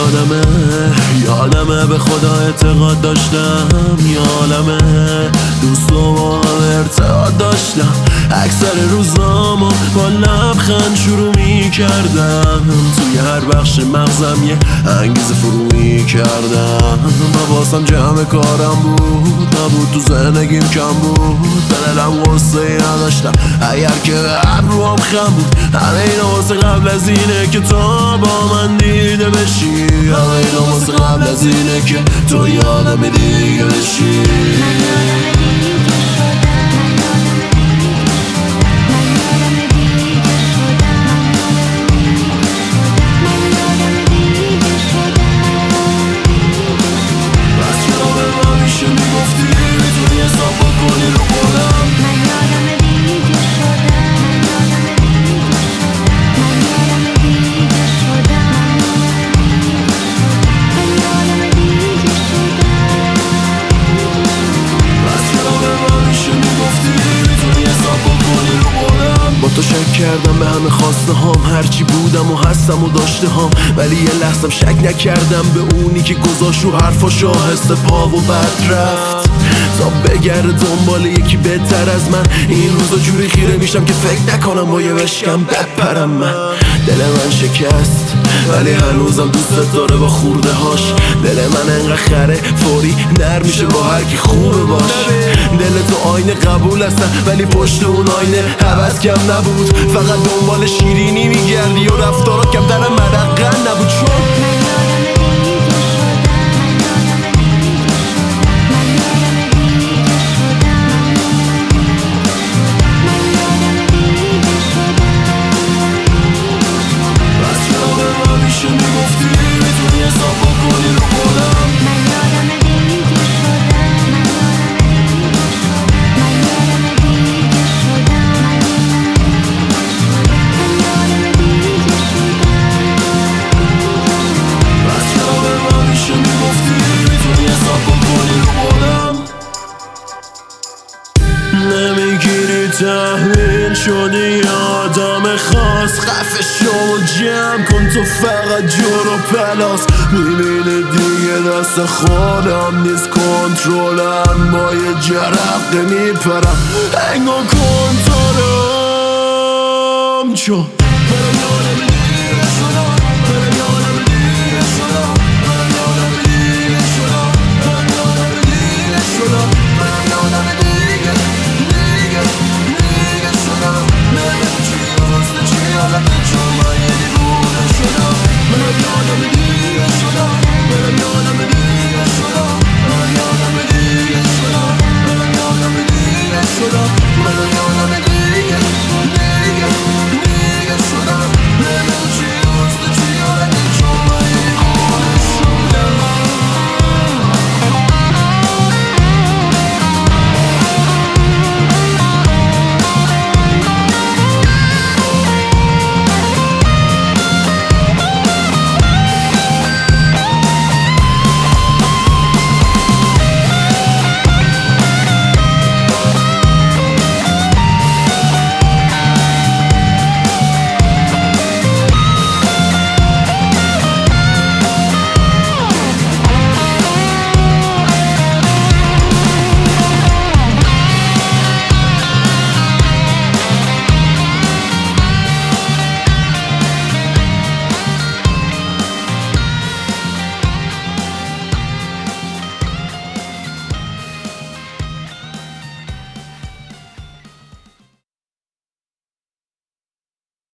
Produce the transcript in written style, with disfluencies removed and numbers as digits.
یادمه به خدا اعتقاد داشتم، یادمه دوست و با هم ارتباط داشتم. اکثر روزامو با لبخند شروع میکردم، توی هر بخش مغزم یه انگیزه فرو میکردم. حواسم جمع کارم بود، نبود تو زندگیم کم بود. به دلم غصه نداشتم اگر که ابروام خم بود. همه اینا واسه قبل از اینه که تو با من دیده بشی، همه اینا واسه قبل از اینه که تو یادم دیگه بشی. با تو شک کردم به همه خواسته هام، هرچی بودم و هستم و داشته هام، ولی یه لحظم شک نکردم به اونی که گذاشت رو حرفاش آهسته پا و بد رفت تا بگرده دنبال یکی بهتر از من. این روزا جوری خیره میشم که فکر نکنم با یه بشکم بپرم. من دل من شکست ولی هنوزم دوست داره با خورده هاش. دل من انقدر خره فوری نرم میشه با هر کی خوبه باش. دل تو آینه قبول هستن ولی پشت اون آینه هوس کم نبود. فقط دنبال شیرینی میگردی و رفتارات کم در مرقن نبود. چون نمیگیری تحویل شدی آدم خاص. خفه شو و جمع کن تو فقط جور و پلاس. میبینی دیگه دست خودم نیست کنترلم، با یه جرقه میپرم انگار کنترلم. چون